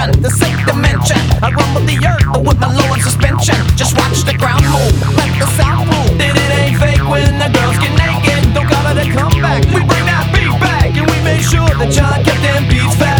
attention, the sick dimension. I rumble the earth with my low on suspension. Just watch the ground move, let the sound move. Then it ain't fake when the girls get naked. Don't call it a comeback, we bring that beat back. And we make sure that John kept them beats fast.